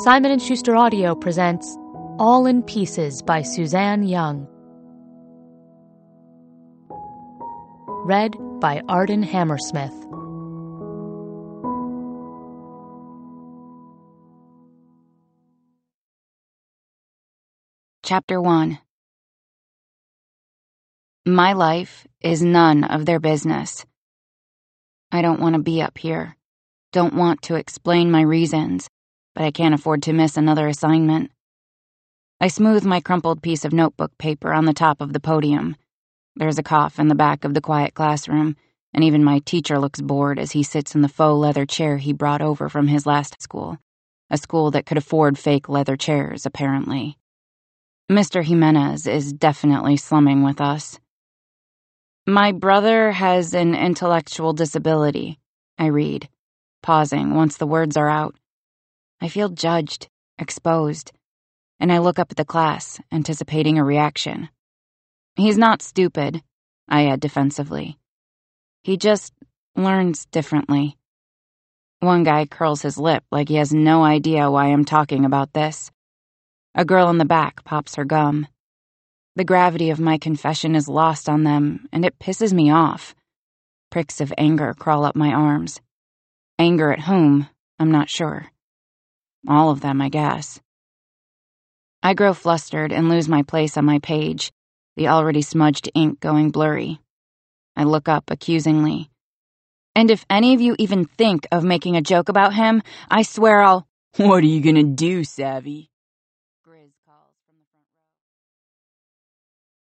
Simon & Schuster Audio presents All in Pieces by Suzanne Young. Read by Arden Hammersmith. Chapter 1. My life is none of their business. I don't want to be up here. Don't want to explain my reasons, but I can't afford to miss another assignment. I smooth my crumpled piece of notebook paper on the top of the podium. There's a cough in the back of the quiet classroom, and even my teacher looks bored as he sits in the faux leather chair he brought over from his last school, a school that could afford fake leather chairs, apparently. Mr. Jimenez is definitely slumming with us. My brother has an intellectual disability, I read, pausing once the words are out. I feel judged, exposed, and I look up at the class, anticipating a reaction. He's not stupid, I add defensively. He just learns differently. One guy curls his lip like he has no idea why I'm talking about this. A girl in the back pops her gum. The gravity of my confession is lost on them, and it pisses me off. Pricks of anger crawl up my arms. Anger at whom? I'm not sure. All of them, I guess. I grow flustered and lose my place on my page, the already smudged ink going blurry. I look up accusingly. And if any of you even think of making a joke about him, I swear I'll— What are you gonna do, Savvy?